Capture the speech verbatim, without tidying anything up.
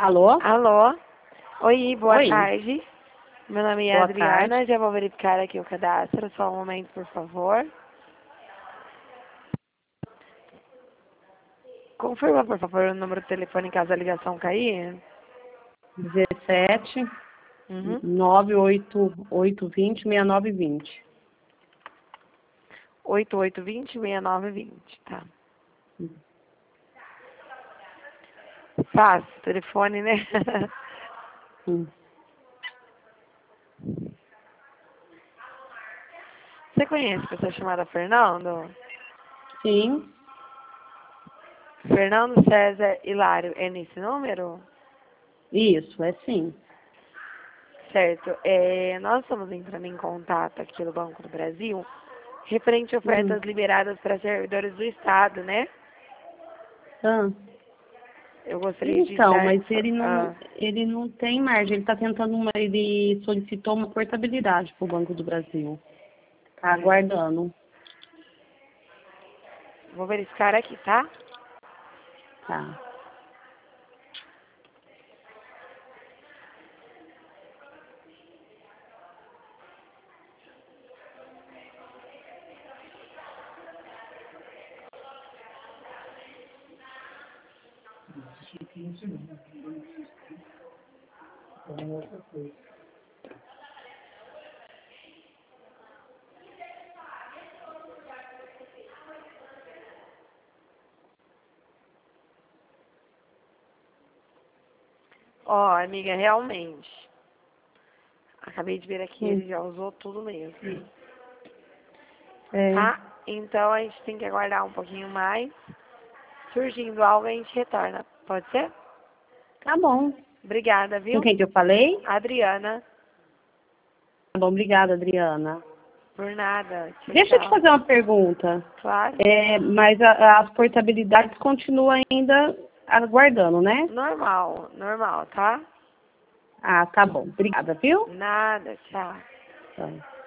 Alô? Alô? Oi, boa Oi. tarde. Meu nome é Boa Adriana, tarde. já vou verificar aqui o cadastro. Só um momento, por favor. Confirma, por favor, o número do telefone caso a ligação cair. dezessete, Uhum. nove oito oito vinte, sessenta e nove vinte. oito oito dois zero, seis nove dois zero, tá. Fácil, telefone, né? Hum. Você conhece pessoa chamada Fernando? Sim, Fernando César Hilário, é nesse número? isso, é sim. Certo. É, nós estamos entrando em contato aqui no Banco do Brasil referente a Hum. ofertas liberadas para servidores do Estado, né? Ah. Eu gostaria de Então, estar... mas ele não, Ah, ele não tem margem, ele está tentando uma, ele solicitou uma portabilidade para o Banco do Brasil. Está é, aguardando. vou verificar aqui, tá? Tá. Ó, amiga, realmente. Acabei de ver aqui, Hum. ele já usou tudo mesmo. É. Tá? Então a gente tem que aguardar um pouquinho mais. Surgindo algo, a gente retorna. Pode ser? Tá bom. Obrigada, Com viu? quem que eu falei? Adriana, Tá bom, obrigada, Adriana. por nada. Tchau, Deixa eu te tchau. fazer uma pergunta. Claro. É, mas a- as portabilidades continuam ainda aguardando, né? Normal, normal, tá? Ah, tá bom. Obrigada, viu? Nada, tchau. Tá.